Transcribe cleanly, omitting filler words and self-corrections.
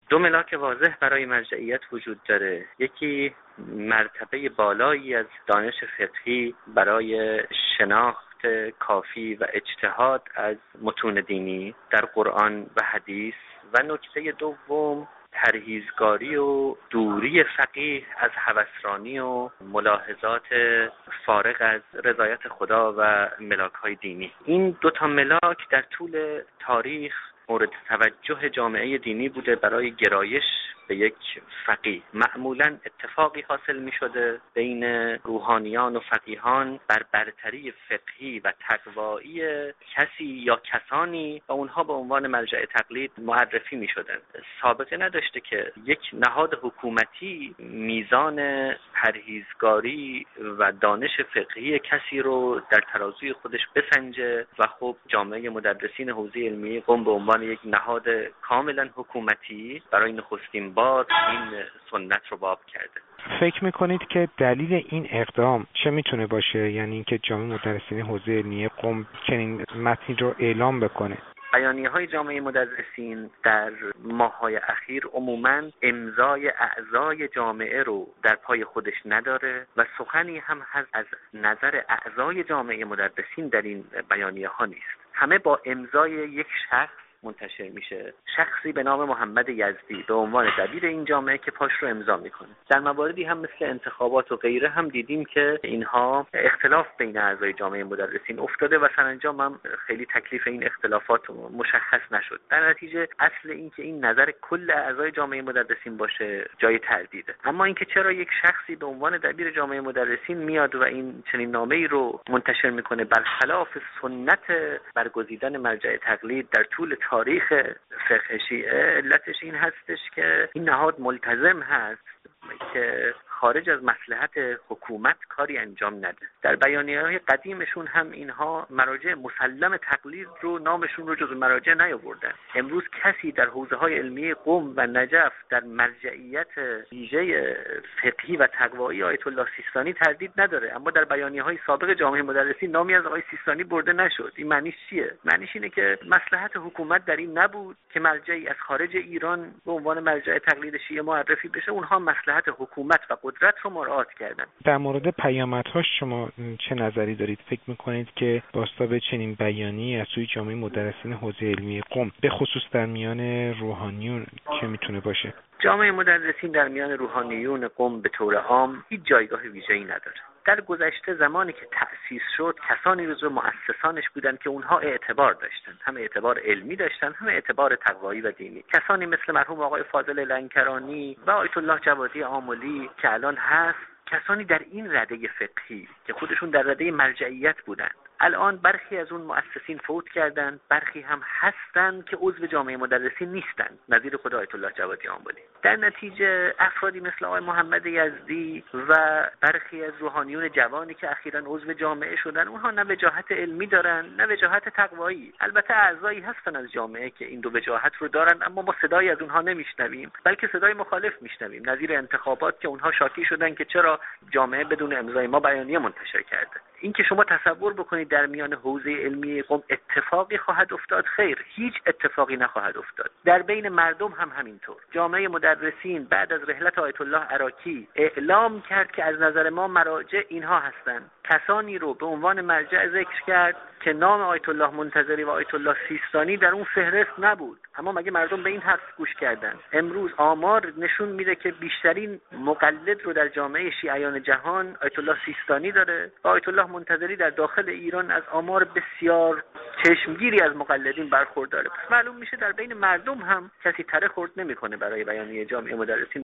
دو ملاک واضح برای مرجعیت وجود داره. یکی مرتبه بالایی از دانش فقهی برای شناخت کافی و اجتهاد از متون دینی در قرآن و حدیث، و نکته دوم پرهیزگاری و دوری فقیه از هوسرانی و ملاحظات فارغ از رضایت خدا و ملاک‌های دینی. این دو تا ملاک در طول تاریخ مورد توجه جامعه دینی بوده برای گرایش به یک فقیه. معمولاً اتفاقی حاصل می شده بین روحانیان و فقیهان بر برتری فقهی و تقوایی کسی یا کسانی و اونها به عنوان مرجع تقلید معرفی می شدن. سابقه نداشته که یک نهاد حکومتی میزان پرهیزگاری و دانش فقهی کسی رو در ترازوی خودش بسنجه و خب جامعه مدرسین حوزه علمی قم به عنوان یک نهاد کاملا حکومتی برای نخستین بار این سنت رو باب کرده. فکر میکنید که دلیل این اقدام چه میتونه باشه؟ یعنی اینکه جامعه مدرسین حوزه علمی قم چنین متنی رو اعلام بکنه؟ بیانیه‌های جامعه مدرسین در ماه‌های اخیر عموماً امضای اعضای جامعه رو در پای خودش نداره و سخنی هم از نظر اعضای جامعه مدرسین در این بیانیه‌ها نیست. همه با امضای یک شخص منتشر میشه، شخصی به نام محمد یزدی به عنوان دبیر این جامعه که پاش رو امضا میکنه. در مواردی هم مثل انتخابات و غیره هم دیدیم که اینها اختلاف بین اعضای جامعه مدرسین افتاده و سرانجام هم خیلی تکلیف این اختلافات مشخص نشد. در نتیجه اصل این که این نظر کل اعضای جامعه مدرسین باشه جای تردیده. اما اینکه چرا یک شخصی به عنوان دبیر جامعه مدرسین میاد و این چنین نامه‌ای رو منتشر میکنه برخلاف سنت برگزیدن مرجع تقلید در طول تاریخ فقه شیعه، علتش این هستش که این نهاد ملتزم هست که خارج از مصلحت حکومت کاری انجام نده. در بیانیه‌های قدیمشون هم اینها مراجع مسلم تقلید رو نامشون رو جزو مراجع نیاوردن. امروز کسی در حوزه‌های علمی قم و نجف در مرجعیت ویژه فقهی و تقوایی آیت الله سیستانی تردید نداره، اما در بیانیه‌های سابق جامعه مدرسین نامی از آقای سیستانی برده نشد. این معنیش چیه؟ معنیش اینه که مصلحت حکومت در این نبود که مرجعی از خارج ایران به عنوان مرجع تقلید شیعه معرفی بشه. اونها مصلحت حکومت و قدرت رو مراعات کردن. در مورد پیامدهاش شما چه نظری دارید؟ فکر میکنید که بازتاب چنین بیانیه‌ای از سوی جامعه مدرسین حوزه علمی قم به خصوص در میان روحانیون چه میتونه باشه؟ جامعه مدرسین در میان روحانیون قم به طور عام هیچ جایگاه ویژه‌ای نداره. در گذشته زمانی که تأسیس شد کسانی جزو مؤسسانش بودند که اونها اعتبار داشتند، هم اعتبار علمی داشتند هم اعتبار تقوایی و دینی. کسانی مثل مرحوم آقای فاضل لنکرانی و آیت الله جوادی آملی که الان هست، کسانی در این رده فقهی که خودشون در رده مرجعیت بودند. الان برخی از اون مؤسسین فوت کردند، برخی هم هستند که عضو جامعه مدرسین نیستند، نظیر خود آیت الله جوادی آملی. در نتیجه افرادی مثل آقای محمد یزدی و برخی از روحانیون جوانی که اخیراً عضو جامعه شدن، اونها نه وجاهت علمی دارن نه وجاهت تقوایی. البته اعضایی هستن از جامعه که این دو وجاهت رو دارن، اما ما صدایی از اونها نمیشنویم، بلکه صدای مخالف میشنویم، نظیر انتخابات که اونها شاکی شدن که چرا جامعه بدون امضای ما بیانیه منتشر کرده. این که شما تصور بکنید در میان حوزه علمی قم اتفاقی خواهد افتاد، خیر، هیچ اتفاقی نخواهد افتاد. در بین مردم هم همینطور. جامعه مدرسین بعد از رحلت آیت الله عراقی اعلام کرد که از نظر ما مراجع اینها هستند. کسانی رو به عنوان مرجع ذکر کرد که نام آیت الله منتظری و آیت الله سیستانی در اون فهرست نبود. اما مگه مردم به این حرف گوش کردن؟ امروز آمار نشون میده که بیشترین مقلد رو در جامعه شیعیان جهان آیت الله سیستانی داره و آیت الله منتظری در داخل ایران از آمار بسیار چشمگیری از مقلدین برخورداره. پس معلوم میشه در بین مردم هم کسی تره خورد نمیکنه برای بیانیه جامعه مدرسین.